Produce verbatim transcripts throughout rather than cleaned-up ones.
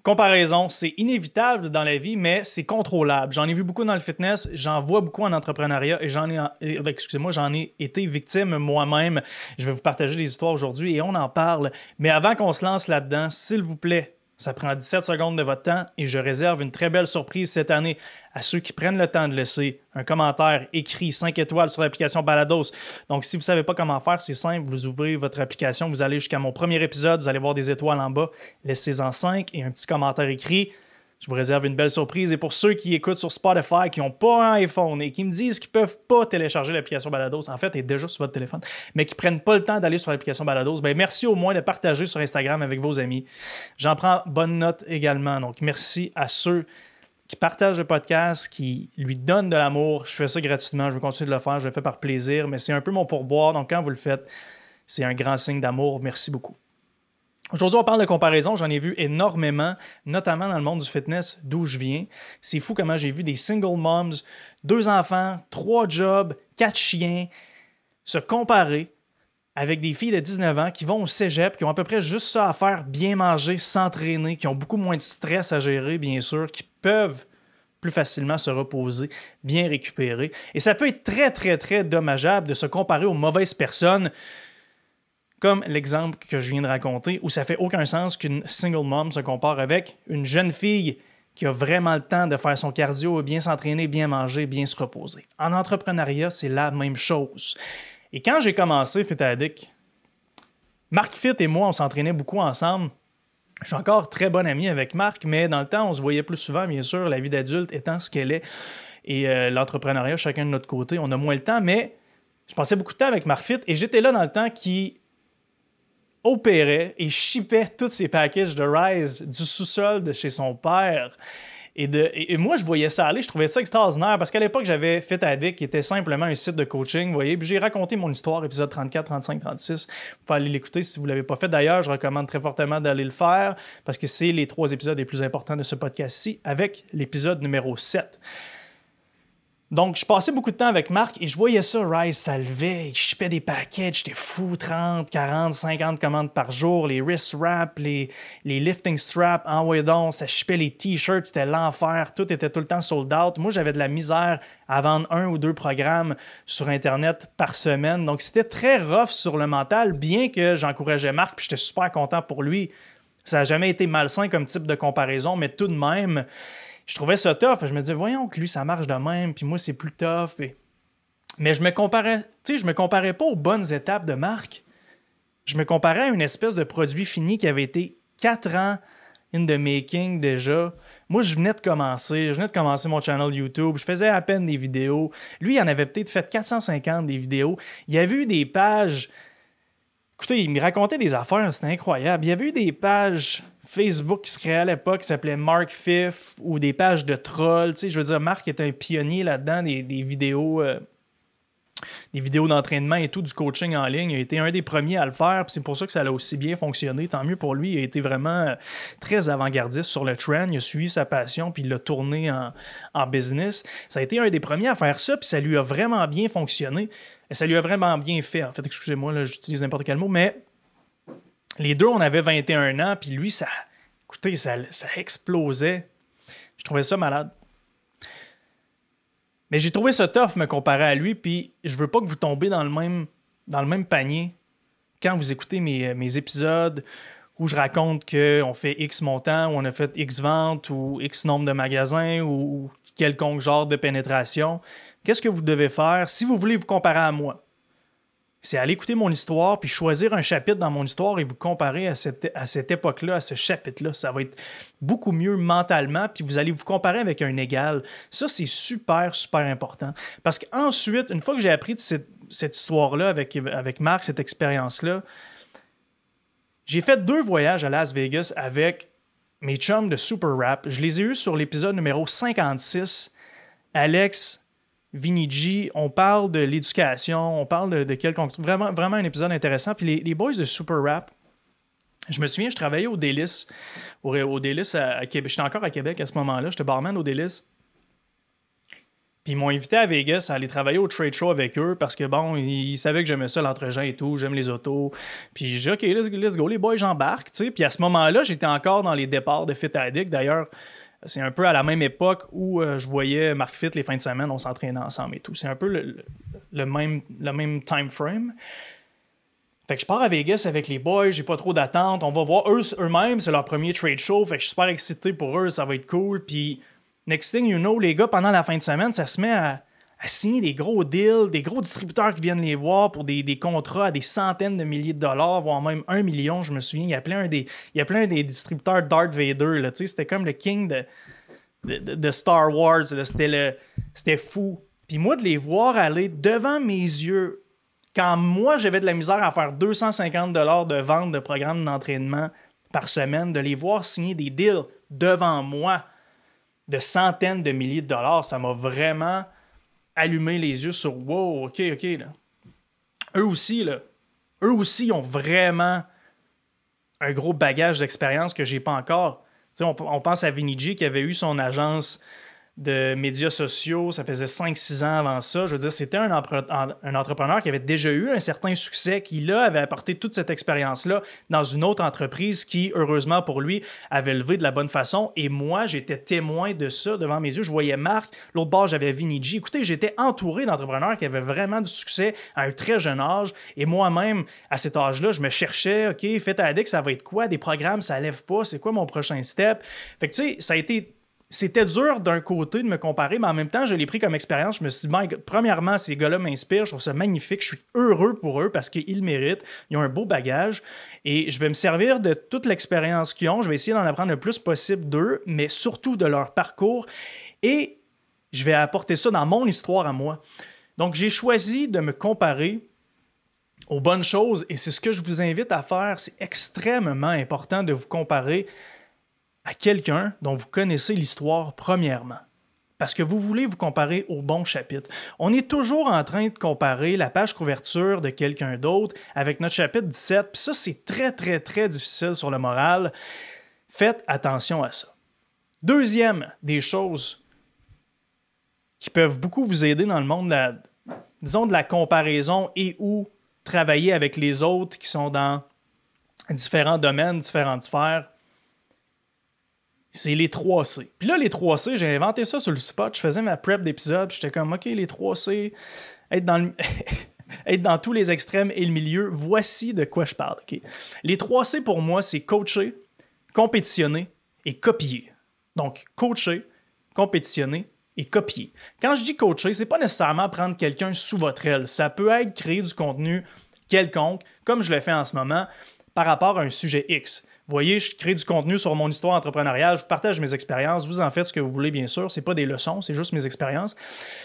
Comparaison, c'est inévitable dans la vie, mais c'est contrôlable. J'en ai vu beaucoup dans le fitness, j'en vois beaucoup en entrepreneuriat et j'en ai, excusez-moi, j'en ai été victime moi-même. Je vais vous partager des histoires aujourd'hui et on en parle. Mais avant qu'on se lance là-dedans, s'il vous plaît, ça prend dix-sept secondes de votre temps et je réserve une très belle surprise cette année à ceux qui prennent le temps de laisser un commentaire écrit cinq étoiles sur l'application Balados. Donc, si vous ne savez pas comment faire, c'est simple. Vous ouvrez votre application, vous allez jusqu'à mon premier épisode, vous allez voir des étoiles en bas, laissez-en cinq et un petit commentaire écrit. Je vous réserve une belle surprise. Et pour ceux qui écoutent sur Spotify, qui n'ont pas un iPhone et qui me disent qu'ils ne peuvent pas télécharger l'application Balados, en fait, elle est déjà sur votre téléphone, mais qui ne prennent pas le temps d'aller sur l'application Balados, bien, merci au moins de partager sur Instagram avec vos amis. J'en prends bonne note également. Donc, merci à ceux qui partagent le podcast, qui lui donnent de l'amour. Je fais ça gratuitement. Je vais continuer de le faire. Je le fais par plaisir, mais c'est un peu mon pourboire. Donc, quand vous le faites, c'est un grand signe d'amour. Merci beaucoup. Aujourd'hui, on parle de comparaison. J'en ai vu énormément, notamment dans le monde du fitness d'où je viens. C'est fou comment j'ai vu des single moms, deux enfants, trois jobs, quatre chiens, se comparer avec des filles de dix-neuf ans qui vont au cégep, qui ont à peu près juste ça à faire, bien manger, s'entraîner, qui ont beaucoup moins de stress à gérer, bien sûr, qui peuvent plus facilement se reposer, bien récupérer. Et ça peut être très, très, très dommageable de se comparer aux mauvaises personnes, comme l'exemple que je viens de raconter, où ça ne fait aucun sens qu'une single mom se compare avec une jeune fille qui a vraiment le temps de faire son cardio, bien s'entraîner, bien manger, bien se reposer. En entrepreneuriat, c'est la même chose. Et quand j'ai commencé Fit Addict, Marc Fit et moi, on s'entraînait beaucoup ensemble. Je suis encore très bon ami avec Marc, mais dans le temps, on se voyait plus souvent, bien sûr, la vie d'adulte étant ce qu'elle est. Et euh, l'entrepreneuriat, chacun de notre côté, on a moins le temps, mais je passais beaucoup de temps avec Marc Fit et j'étais là dans le temps qui opérait et shippait tous ses packages de Rise du sous-sol de chez son père. Et, de, et, et moi, je voyais ça aller, je trouvais ça extraordinaire parce qu'à l'époque, j'avais Fit Addict qui était simplement un site de coaching, vous voyez. Puis j'ai raconté mon histoire, épisode trente-quatre, trente-cinq, trente-six. Vous pouvez aller l'écouter si vous ne l'avez pas fait. D'ailleurs, je recommande très fortement d'aller le faire parce que c'est les trois épisodes les plus importants de ce podcast-ci avec l'épisode numéro sept. Donc, je passais beaucoup de temps avec Marc et je voyais ça, Rise, ça levait, il shippait des paquets, j'étais fou, trente, quarante, cinquante commandes par jour, les wrist wraps, les, les lifting straps, en ouais donc, ça shippait les t-shirts, c'était l'enfer, tout était tout le temps sold out. Moi, j'avais de la misère à vendre un ou deux programmes sur Internet par semaine, donc c'était très rough sur le mental, bien que j'encourageais Marc, puis j'étais super content pour lui. Ça n'a jamais été malsain comme type de comparaison, mais tout de même, je trouvais ça tough. Je me disais, voyons que lui, ça marche de même, puis moi, c'est plus tough. Et... Mais je me comparais, tu sais, je me comparais pas aux bonnes étapes de Marc. Je me comparais à une espèce de produit fini qui avait été quatre ans in the making déjà. Moi, je venais de commencer. Je venais de commencer mon channel YouTube. Je faisais à peine des vidéos. Lui, il en avait peut-être fait quatre cent cinquante des vidéos. Il y avait eu des pages... Écoutez, il me racontait des affaires, c'était incroyable. Il y avait eu des pages Facebook qui se créaient à l'époque qui s'appelaient Mark Fifth ou des pages de trolls. Tu sais, je veux dire, Marc est un pionnier là-dedans des, des vidéos euh, des vidéos d'entraînement et tout, du coaching en ligne. Il a été un des premiers à le faire, puis c'est pour ça que ça a aussi bien fonctionné. Tant mieux pour lui. Il a été vraiment euh, très avant-gardiste sur le trend. Il a suivi sa passion, puis il l'a tourné en, en business. Ça a été un des premiers à faire ça, puis ça lui a vraiment bien fonctionné. Et ça lui a vraiment bien fait. En fait, excusez-moi, là, j'utilise n'importe quel mot, mais les deux, on avait vingt et un ans, puis lui, ça, écoutez, ça, ça explosait. Je trouvais ça malade. Mais j'ai trouvé ça tough me comparer à lui, puis je veux pas que vous tombez dans le même, dans le même panier quand vous écoutez mes, mes épisodes où je raconte qu'on fait X montant, ou on a fait X ventes, ou X nombre de magasins, ou quelconque genre de pénétration. Qu'est-ce que vous devez faire si vous voulez vous comparer à moi? C'est aller écouter mon histoire puis choisir un chapitre dans mon histoire et vous comparer à cette, à cette époque-là, à ce chapitre-là. Ça va être beaucoup mieux mentalement puis vous allez vous comparer avec un égal. Ça, c'est super, super important. Parce qu'ensuite, une fois que j'ai appris de cette, cette histoire-là avec, avec Marc, cette expérience-là, j'ai fait deux voyages à Las Vegas avec mes chums de Super Rap. Je les ai eus sur l'épisode numéro cinquante-six. Alex... Vinigi, on parle de l'éducation, on parle de, de quelconque... Vraiment, vraiment un épisode intéressant. Puis les, les boys de Super Rap, je me souviens, je travaillais au Délice, au, au Délice à, à Québec. J'étais encore à Québec à ce moment-là, j'étais barman au Délice. Puis ils m'ont invité à Vegas à aller travailler au trade show avec eux parce que, bon, ils, ils savaient que j'aimais ça, l'entre-gens et tout, j'aime les autos. Puis j'ai dit, OK, let's, let's go, les boys, j'embarque, tu sais. Puis à ce moment-là, j'étais encore dans les départs de Fit Addict. D'ailleurs, c'est un peu à la même époque où euh, je voyais Marc Fit les fins de semaine, on s'entraînait ensemble et tout. C'est un peu le, le, le même, le même time frame. Fait que je pars à Vegas avec les boys, j'ai pas trop d'attente. On va voir eux, eux-mêmes, c'est leur premier trade show. Fait que je suis super excité pour eux, ça va être cool. Puis, next thing you know, les gars, pendant la fin de semaine, ça se met à, à signer des gros deals, des gros distributeurs qui viennent les voir pour des, des contrats à des centaines de milliers de dollars, voire même un million. Je me souviens, il y a plein des, il y a plein des distributeurs Darth Vader, là, tu sais, c'était comme le king de, de, de Star Wars, là, c'était, le, c'était fou. Puis moi, de les voir aller devant mes yeux, quand moi, j'avais de la misère à faire deux cent cinquante dollars de vente de programmes d'entraînement par semaine, de les voir signer des deals devant moi de centaines de milliers de dollars, ça m'a vraiment allumé les yeux sur « Wow, OK, OK. » là. Eux aussi, là, eux aussi ont vraiment un gros bagage d'expérience que j'ai pas encore. T'sais, on, on pense à Vinny G qui avait eu son agence de médias sociaux, ça faisait cinq six ans avant ça. Je veux dire, c'était un, empre- un entrepreneur qui avait déjà eu un certain succès, qui, là, avait apporté toute cette expérience-là dans une autre entreprise qui, heureusement pour lui, avait levé de la bonne façon. Et moi, j'étais témoin de ça devant mes yeux. Je voyais Marc, l'autre bord, j'avais Vinny G. Écoutez, j'étais entouré d'entrepreneurs qui avaient vraiment du succès à un très jeune âge. Et moi-même, à cet âge-là, je me cherchais, OK, Fit Addict, ça va être quoi? Des programmes, ça lève pas. C'est quoi mon prochain step? Fait que, tu sais, ça a été... C'était dur d'un côté de me comparer, mais en même temps, je l'ai pris comme expérience. Je me suis dit, ben, premièrement, ces gars-là m'inspirent. Je trouve ça magnifique. Je suis heureux pour eux parce qu'ils le méritent. Ils ont un beau bagage. Et je vais me servir de toute l'expérience qu'ils ont. Je vais essayer d'en apprendre le plus possible d'eux, mais surtout de leur parcours. Et je vais apporter ça dans mon histoire à moi. Donc, j'ai choisi de me comparer aux bonnes choses. Et c'est ce que je vous invite à faire. C'est extrêmement important de vous comparer à quelqu'un dont vous connaissez l'histoire premièrement. Parce que vous voulez vous comparer au bon chapitre. On est toujours en train de comparer la page couverture de quelqu'un d'autre avec notre chapitre dix-sept, puis ça, c'est très, très, très difficile sur le moral. Faites attention à ça. Deuxième des choses qui peuvent beaucoup vous aider dans le monde de la, disons, de la comparaison et ou travailler avec les autres qui sont dans différents domaines, différentes sphères, c'est les trois C. Puis là, les trois C, j'ai inventé ça sur le spot. Je faisais ma prep d'épisode, puis j'étais comme, OK, les trois C, être dans, le... être dans tous les extrêmes et le milieu, voici de quoi je parle. Okay? Les trois C, pour moi, c'est coacher, compétitionner et copier. Donc, coacher, compétitionner et copier. Quand je dis coacher, c'est pas nécessairement prendre quelqu'un sous votre aile. Ça peut être créer du contenu quelconque, comme je le fais en ce moment, par rapport à un sujet X. Vous voyez, je crée du contenu sur mon histoire entrepreneuriale, je partage mes expériences, vous en faites ce que vous voulez, bien sûr. Ce n'est pas des leçons, c'est juste mes expériences.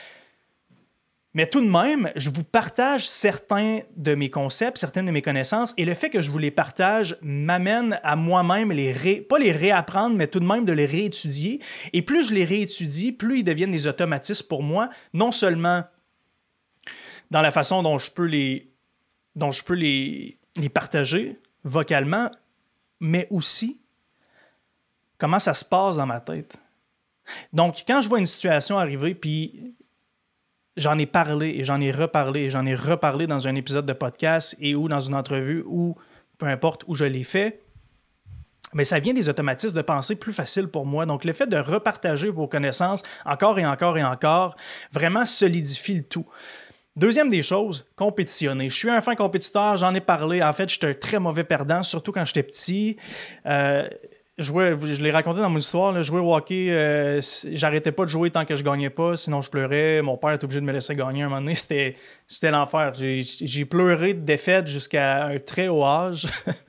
Mais tout de même, je vous partage certains de mes concepts, certaines de mes connaissances, et le fait que je vous les partage m'amène à moi-même, les ré... pas les réapprendre, mais tout de même de les réétudier. Et plus je les réétudie, plus ils deviennent des automatismes pour moi, non seulement dans la façon dont je peux les, dont je peux les, les partager vocalement, mais aussi comment ça se passe dans ma tête. Donc, quand je vois une situation arriver, puis j'en ai parlé et j'en ai reparlé et j'en ai reparlé dans un épisode de podcast et ou dans une entrevue ou peu importe où je l'ai fait, mais ça vient des automatismes de pensée plus faciles pour moi. Donc, le fait de repartager vos connaissances encore et encore et encore vraiment solidifie le tout. Deuxième des choses, compétitionner. Je suis un fin compétiteur, j'en ai parlé. En fait, j'étais un très mauvais perdant, surtout quand j'étais petit. Euh, jouais, je l'ai raconté dans mon histoire, là, jouer au hockey, euh, j'arrêtais pas de jouer tant que je gagnais pas, sinon je pleurais. Mon père était obligé de me laisser gagner à un moment donné. C'était, c'était l'enfer. J'ai, j'ai pleuré de défaite jusqu'à un très haut âge.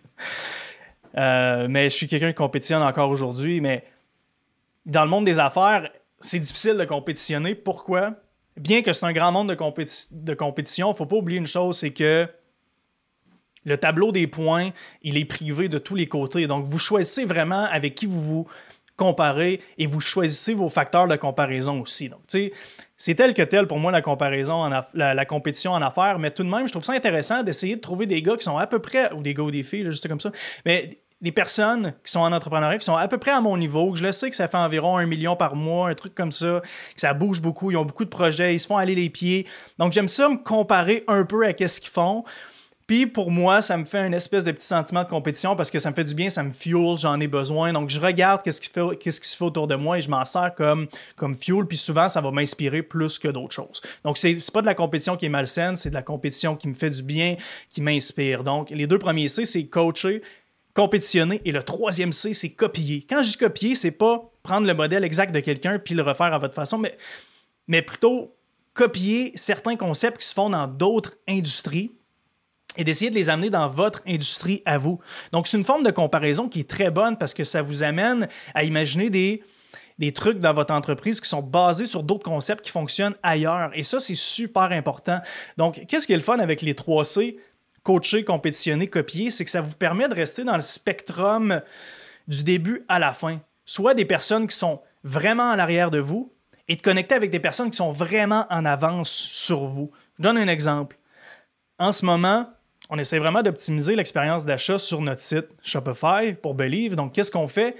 euh, mais je suis quelqu'un qui compétitionne encore aujourd'hui. Mais dans le monde des affaires, c'est difficile de compétitionner. Pourquoi? Bien que c'est un grand monde de, compéti- de compétition, il ne faut pas oublier une chose, c'est que le tableau des points, il est privé de tous les côtés. Donc, vous choisissez vraiment avec qui vous vous comparez et vous choisissez vos facteurs de comparaison aussi. Donc, tu sais, c'est tel que tel pour moi la comparaison, en aff- la, la compétition en affaires, mais tout de même, je trouve ça intéressant d'essayer de trouver des gars qui sont à peu près, ou des gars ou des filles, là, juste comme ça, mais des personnes qui sont en entrepreneuriat, qui sont à peu près à mon niveau, que je le sais que ça fait environ un million par mois, un truc comme ça, que ça bouge beaucoup, ils ont beaucoup de projets, ils se font aller les pieds. Donc, j'aime ça me comparer un peu à ce qu'ils font. Puis, pour moi, ça me fait une espèce de petit sentiment de compétition parce que ça me fait du bien, ça me fuel, j'en ai besoin. Donc, je regarde qu'est-ce qui, fait, qu'est-ce qui se fait autour de moi et je m'en sers comme, comme fuel. Puis souvent, ça va m'inspirer plus que d'autres choses. Donc, c'est, c'est pas de la compétition qui est malsaine, c'est de la compétition qui me fait du bien, qui m'inspire. Donc, les deux premiers C, c'est coacher, compétitionner, et le troisième C, c'est copier. Quand je dis copier, c'est pas prendre le modèle exact de quelqu'un puis le refaire à votre façon, mais, mais plutôt copier certains concepts qui se font dans d'autres industries et d'essayer de les amener dans votre industrie à vous. Donc, c'est une forme de comparaison qui est très bonne parce que ça vous amène à imaginer des, des trucs dans votre entreprise qui sont basés sur d'autres concepts qui fonctionnent ailleurs. Et ça, c'est super important. Donc, qu'est-ce qui est le fun avec les trois C? Coacher, compétitionner, copier, c'est que ça vous permet de rester dans le spectrum du début à la fin. Soit des personnes qui sont vraiment en arrière de vous et de connecter avec des personnes qui sont vraiment en avance sur vous. Je donne un exemple. En ce moment, on essaie vraiment d'optimiser l'expérience d'achat sur notre site Shopify pour Believe. Donc, qu'est-ce qu'on fait?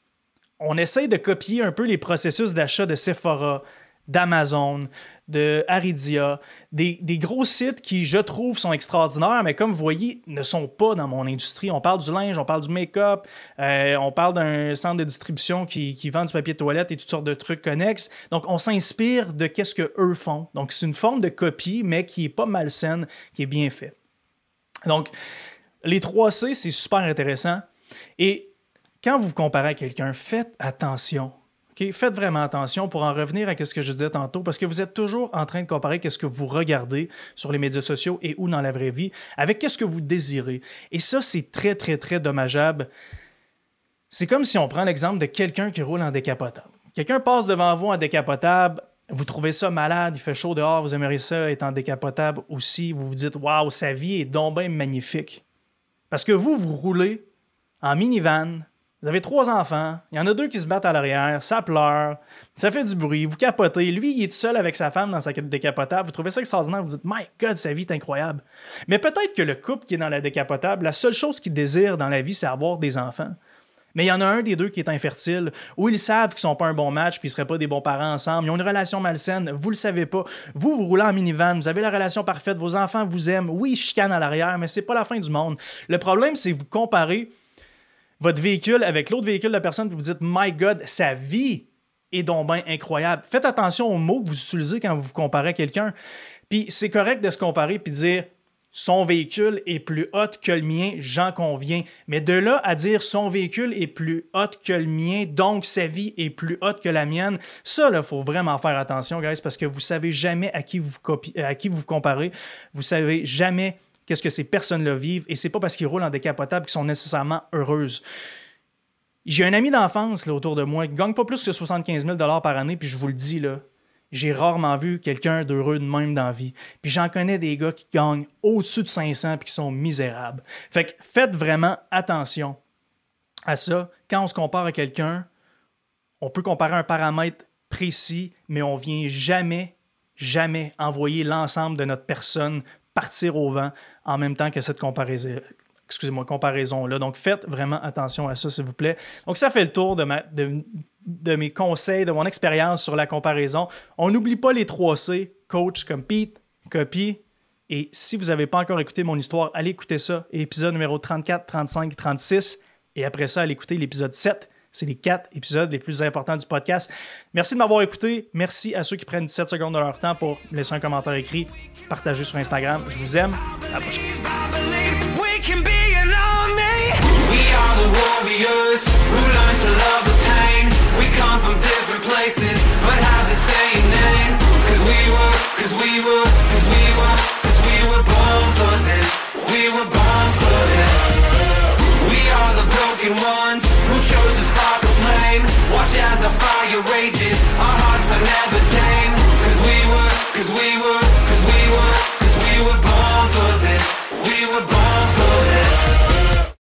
On essaie de copier un peu les processus d'achat de Sephora, d'Amazon, de Aridia, des, des gros sites qui, je trouve, sont extraordinaires, mais comme vous voyez, ne sont pas dans mon industrie. On parle du linge, on parle du make-up, euh, on parle d'un centre de distribution qui, qui vend du papier de toilette et toutes sortes de trucs connexes. Donc, on s'inspire de qu'est-ce qu'eux font. Donc, c'est une forme de copie, mais qui n'est pas malsaine, qui est bien fait. Donc, les trois C, c'est super intéressant. Et quand vous vous comparez à quelqu'un, faites attention. Okay? Faites vraiment attention pour en revenir à ce que je disais tantôt, parce que vous êtes toujours en train de comparer ce que vous regardez sur les médias sociaux et ou dans la vraie vie avec ce que vous désirez. Et ça, c'est très, très, très dommageable. C'est comme si on prend l'exemple de quelqu'un qui roule en décapotable. Quelqu'un passe devant vous en décapotable, vous trouvez ça malade, il fait chaud dehors, vous aimeriez ça être en décapotable aussi, vous vous dites « Waouh, sa vie est donc bien magnifique ». Parce que vous, vous roulez en minivan. Vous avez trois enfants, il y en a deux qui se battent à l'arrière, ça pleure, ça fait du bruit, vous capotez. Lui, il est tout seul avec sa femme dans sa décapotable. Vous trouvez ça extraordinaire, vous dites « My God, sa vie est incroyable ». Mais peut-être que le couple qui est dans la décapotable, la seule chose qu'il désire dans la vie, c'est avoir des enfants. Mais il y en a un des deux qui est infertile, ou ils savent qu'ils ne sont pas un bon match puis ils ne seraient pas des bons parents ensemble. Ils ont une relation malsaine, vous ne le savez pas. Vous, vous roulez en minivan, vous avez la relation parfaite, vos enfants vous aiment. Oui, ils chicanent à l'arrière, mais ce n'est pas la fin du monde. Le problème, c'est que vous comparez votre véhicule avec l'autre véhicule de la personne, vous vous dites « My God, sa vie est donc bien incroyable ». Faites attention aux mots que vous utilisez quand vous vous comparez à quelqu'un. Puis c'est correct de se comparer puis de dire « Son véhicule est plus hot que le mien, j'en conviens ». Mais de là à dire « Son véhicule est plus hot que le mien, donc sa vie est plus hot que la mienne », ça, il faut vraiment faire attention, guys, parce que vous ne savez jamais à qui vous, copi- à qui vous vous comparez. Vous ne savez jamais qu'est-ce que ces personnes-là vivent, et c'est pas parce qu'ils roulent en décapotable qu'ils sont nécessairement heureuses. J'ai un ami d'enfance là, autour de moi qui gagne pas plus que soixante-quinze mille dollars par année, puis je vous le dis, là, j'ai rarement vu quelqu'un d'heureux de même dans la vie. Puis j'en connais des gars qui gagnent au-dessus de cinq cents puis qui sont misérables. Fait que faites vraiment attention à ça. Quand on se compare à quelqu'un, on peut comparer un paramètre précis, mais on vient jamais, jamais envoyer l'ensemble de notre personne partir au vent en même temps que cette comparaison, excusez-moi, comparaison-là. Donc, faites vraiment attention à ça, s'il vous plaît. Donc, ça fait le tour de, ma, de, de mes conseils, de mon expérience sur la comparaison. On n'oublie pas les trois C, coach, compete, copie. Et si vous n'avez pas encore écouté mon histoire, allez écouter ça, épisode numéro trente-quatre, trente-cinq, trente-six. Et après ça, allez écouter l'épisode sept. C'est les quatre épisodes les plus importants du podcast. Merci de m'avoir écouté. Merci à ceux qui prennent dix-sept secondes de leur temps pour laisser un commentaire écrit, partager sur Instagram. Je vous aime. À la prochaine. We were born for this. We are the broken ones.